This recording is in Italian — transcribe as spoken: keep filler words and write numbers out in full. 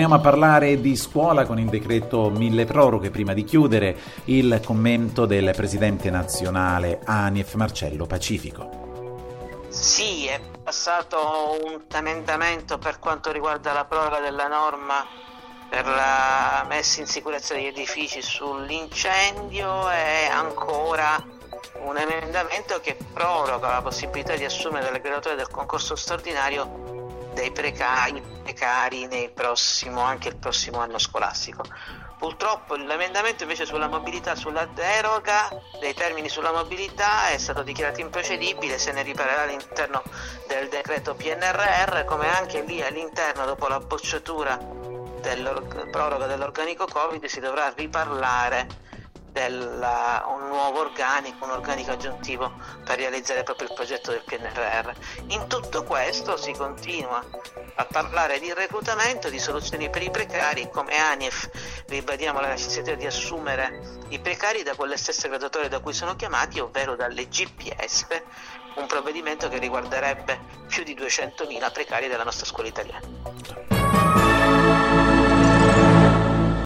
Torniamo a parlare di scuola con il decreto mille proroghe. Prima di chiudere, il commento del presidente nazionale ANIEF Marcello Pacifico. Sì, è passato un emendamento per quanto riguarda la proroga della norma per la messa in sicurezza degli edifici sull'incendio e ancora un emendamento che proroga la possibilità di assumere dalle graduatorie del concorso straordinario dei precari, precari nei prossimo, anche il prossimo anno scolastico. Purtroppo l'emendamento invece sulla mobilità, sulla deroga dei termini sulla mobilità è stato dichiarato improcedibile, se ne riparerà all'interno del decreto P N R R, come anche lì all'interno, dopo la bocciatura della proroga dell'organico Covid, si dovrà riparlare del un nuovo organico, un organico aggiuntivo per realizzare proprio il progetto del P N R R. In tutto questo si continua a parlare di reclutamento, di soluzioni per i precari. Come ANIEF ribadiamo la necessità di assumere i precari da quelle stesse graduatorie da cui sono chiamati, ovvero dalle G P S, un provvedimento che riguarderebbe più di duecentomila precari della nostra scuola italiana.